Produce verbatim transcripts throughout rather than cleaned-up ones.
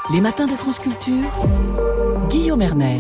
Les matins de France Culture, Guillaume Erner.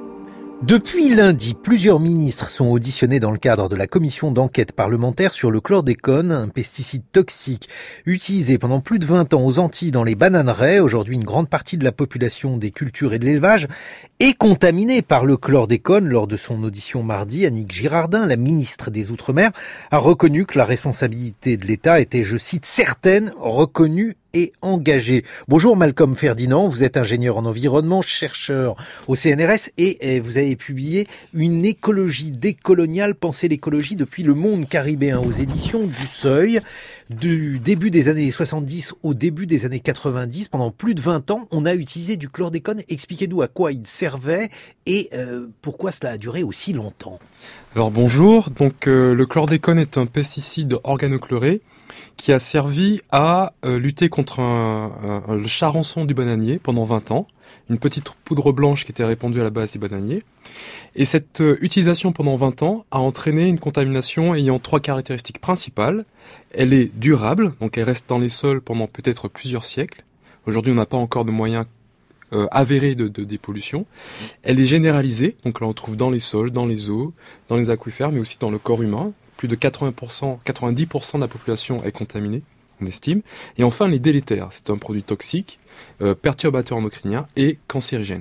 Depuis lundi, plusieurs ministres sont auditionnés dans le cadre de la commission d'enquête parlementaire sur le chlordécone, un pesticide toxique utilisé pendant plus de vingt ans aux Antilles dans les bananeraies. Aujourd'hui, une grande partie de la population des cultures et de l'élevage est contaminée par le chlordécone. Lors de son audition mardi, Annick Girardin, la ministre des Outre-mer, a reconnu que la responsabilité de l'État était, je cite, certaine, reconnue et engagé. Bonjour Malcolm Ferdinand, vous êtes ingénieur en environnement, chercheur au C N R S et vous avez publié Une écologie décoloniale, penser l'écologie depuis le monde caribéen aux éditions du Seuil. Du début des années soixante-dix au début des années quatre-vingt-dix, pendant plus de vingt ans, on a utilisé du chlordécone. Expliquez-nous à quoi il servait et euh, pourquoi cela a duré aussi longtemps. Alors bonjour, donc euh, le chlordécone est un pesticide organochloré qui a servi à euh, lutter contre un, un, le charançon du bananier pendant vingt ans, une petite poudre blanche qui était répandue à la base des bananiers. Et cette euh, utilisation pendant vingt ans a entraîné une contamination ayant trois caractéristiques principales. Elle est durable, donc elle reste dans les sols pendant peut-être plusieurs siècles. Aujourd'hui, on n'a pas encore de moyens euh, avérés de, de dépollution. Elle est généralisée, donc là on trouve dans les sols, dans les eaux, dans les aquifères, mais aussi dans le corps humain. Plus de quatre-vingts pour cent, quatre-vingt-dix pour cent de la population est contaminée, on estime. Et enfin, les délétères. C'est un produit toxique, euh, perturbateur endocrinien et cancérigène.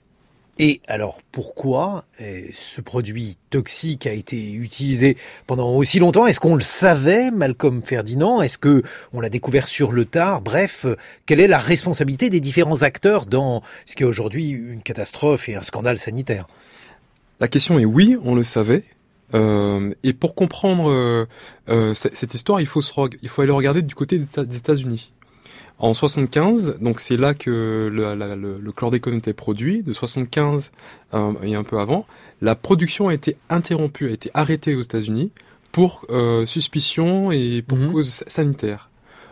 Et alors, pourquoi euh, ce produit toxique a été utilisé pendant aussi longtemps? Est-ce qu'on le savait, Malcolm Ferdinand? Est-ce que on l'a découvert sur le tard? Bref, euh, quelle est la responsabilité des différents acteurs dans ce qui est aujourd'hui une catastrophe et un scandale sanitaire? La question est oui, on le savait. Euh, et pour comprendre euh, euh, c- cette histoire, il faut, se reg- il faut aller regarder du côté des, des États-Unis. En soixante-quinze, donc c'est là que le, la, le, le chlordécone était produit. De soixante-quinze euh, et un peu avant, la production a été interrompue, a été arrêtée aux États-Unis pour euh, suspicion et pour mmh. cause sanitaire.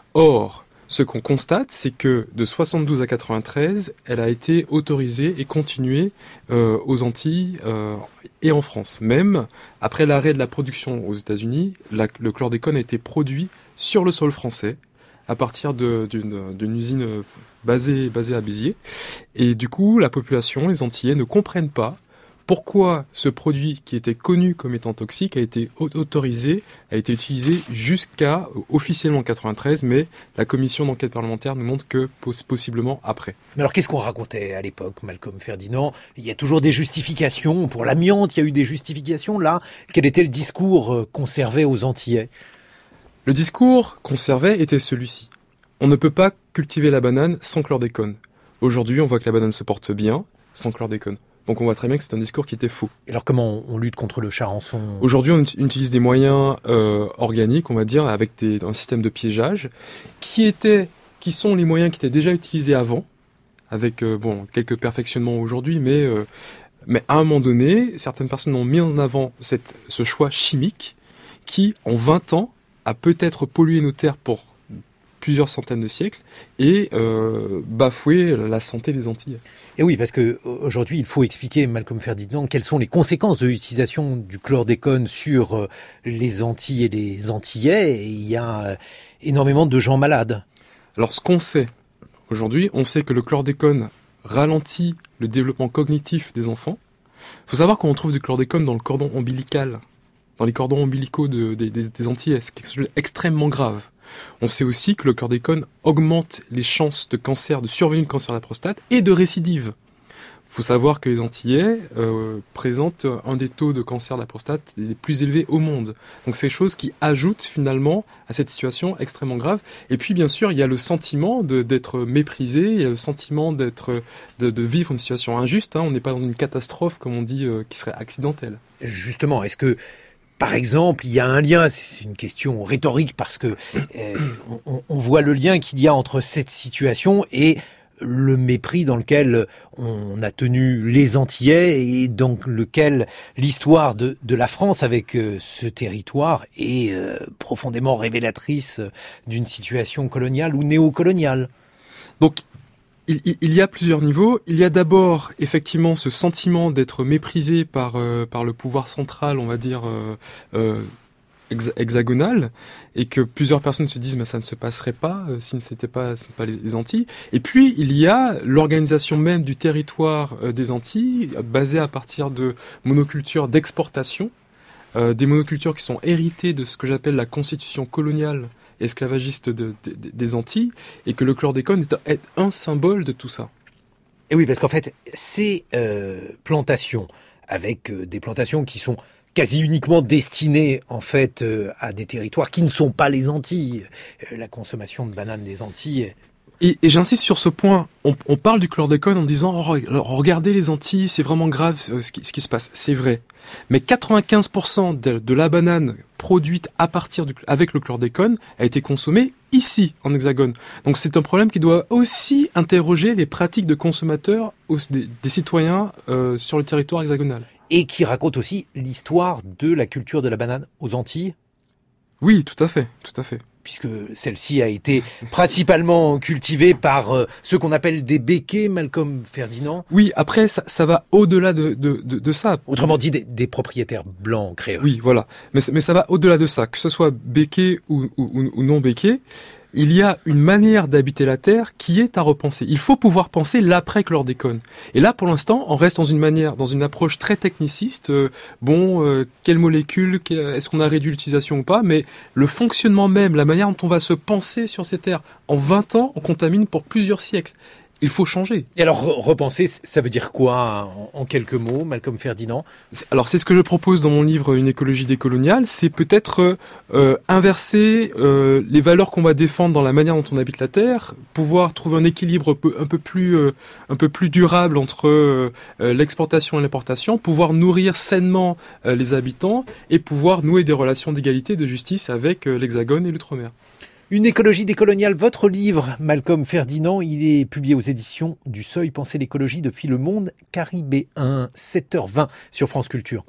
Or, ce qu'on constate, c'est que de soixante-douze à quatre-vingt-treize, elle a été autorisée et continuée euh, aux Antilles euh, et en France. Même après l'arrêt de la production aux États-Unis, la, le chlordécone a été produit sur le sol français à partir de, d'une, d'une usine basée, basée à Béziers. Et du coup, la population, les Antillais, ne comprennent pas pourquoi ce produit qui était connu comme étant toxique a été autorisé, a été utilisé jusqu'à officiellement quatre-vingt-treize, mais la commission d'enquête parlementaire nous montre que possiblement après. Mais alors qu'est-ce qu'on racontait à l'époque, Malcolm Ferdinand? Il y a toujours des justifications. Pour l'amiante, il y a eu des justifications. Là, quel était le discours conservé aux Antillais? Le discours conservé était celui-ci. On ne peut pas cultiver la banane sans chlordécone. Aujourd'hui, on voit que la banane se porte bien sans chlordécone. Donc on voit très bien que c'est un discours qui était faux. Et alors comment on lutte contre le charançon? Aujourd'hui, on utilise des moyens euh, organiques, on va dire, avec des, un système de piégeage, qui étaient, qui sont les moyens qui étaient déjà utilisés avant, avec euh, bon quelques perfectionnements aujourd'hui, mais euh, mais à un moment donné, certaines personnes ont mis en avant cette, ce choix chimique qui, en vingt ans, a peut-être pollué nos terres pour plusieurs centaines de siècles et euh, bafoué la santé des Antilles. Et oui, parce que aujourd'hui, il faut expliquer, Malcolm Ferdinand, quelles sont les conséquences de l'utilisation du chlordécone sur les Antilles et les Antillais. Et il y a énormément de gens malades. Alors, ce qu'on sait aujourd'hui, on sait que le chlordécone ralentit le développement cognitif des enfants. Il faut savoir qu'on trouve du chlordécone dans le cordon ombilical, dans les cordons ombilicaux de, de, des, des Antillais, ce qui est extrêmement grave. On sait aussi que le chlordécone augmente les chances de cancer, de survenue de cancer de la prostate et de récidive. Il faut savoir que les Antillais euh, présentent un des taux de cancer de la prostate les plus élevés au monde. Donc c'est des choses qui ajoutent finalement à cette situation extrêmement grave. Et puis bien sûr, il y a le sentiment de, d'être méprisé, il y a le sentiment d'être, de, de vivre une situation injuste. Hein. On n'est pas dans une catastrophe, comme on dit, euh, qui serait accidentelle. Justement, est-ce que par exemple, il y a un lien, c'est une question rhétorique parce que euh, on, on voit le lien qu'il y a entre cette situation et le mépris dans lequel on a tenu les Antillais et dans lequel l'histoire de, de la France avec euh, ce territoire est euh, profondément révélatrice d'une situation coloniale ou néocoloniale. Donc, Il, il, il y a plusieurs niveaux. Il y a d'abord effectivement ce sentiment d'être méprisé par euh, par le pouvoir central, on va dire, euh, euh, hexa- hexagonale et que plusieurs personnes se disent mais ça ne se passerait pas euh, si ce n'était pas, ce n'est pas les, les Antilles. Et puis il y a l'organisation même du territoire euh, des Antilles euh, basée à partir de monocultures d'exportation, euh, des monocultures qui sont héritées de ce que j'appelle la constitution coloniale esclavagiste de, de, de, des Antilles, et que le chlordécone est, est un symbole de tout ça. Et oui, parce qu'en fait, ces euh, plantations, avec euh, des plantations qui sont quasi uniquement destinées en fait euh, à des territoires qui ne sont pas les Antilles, euh, la consommation de bananes des Antilles. Et, et j'insiste sur ce point, on, on parle du chlordécone en disant oh, regardez les Antilles, c'est vraiment grave euh, ce, qui, ce qui se passe. C'est vrai. Mais quatre-vingt-quinze pour cent de, de la banane produite à partir du, avec le chlordécone a été consommée ici, en Hexagone. Donc c'est un problème qui doit aussi interroger les pratiques de consommateurs des, des citoyens euh, sur le territoire hexagonal. Et qui raconte aussi l'histoire de la culture de la banane aux Antilles. Oui, tout à fait, tout à fait. Puisque celle-ci a été principalement cultivée par euh, ce qu'on appelle des béquets, Malcolm Ferdinand. Oui, après, ça, ça va au-delà de, de, de, de ça. Autrement dit, des, des propriétaires blancs créoles. Oui, voilà. Mais, mais ça va au-delà de ça. Que ce soit béquet ou, ou, ou non béquet, il y a une manière d'habiter la Terre qui est à repenser. Il faut pouvoir penser l'après-chlordécone. Et là, pour l'instant, on reste dans une manière, dans une approche très techniciste. Euh, bon, euh, quelle molécule, est-ce qu'on a réduit l'utilisation ou pas? Mais le fonctionnement même, la manière dont on va se penser sur ces terres, en vingt ans, on contamine pour plusieurs siècles. Il faut changer. Et alors, repenser, ça veut dire quoi, en, en quelques mots, Malcolm Ferdinand? Alors, c'est ce que je propose dans mon livre Une écologie décoloniale, c'est peut-être euh, inverser euh, les valeurs qu'on va défendre dans la manière dont on habite la Terre, pouvoir trouver un équilibre un peu, un peu plus, euh, un peu plus durable entre euh, l'exportation et l'importation, pouvoir nourrir sainement euh, les habitants et pouvoir nouer des relations d'égalité, de justice avec euh, l'Hexagone et l'Outre-mer. Une écologie décoloniale, votre livre, Malcolm Ferdinand, il est publié aux éditions du Seuil, Penser l'écologie depuis le monde caribéen, sept heures vingt sur France Culture.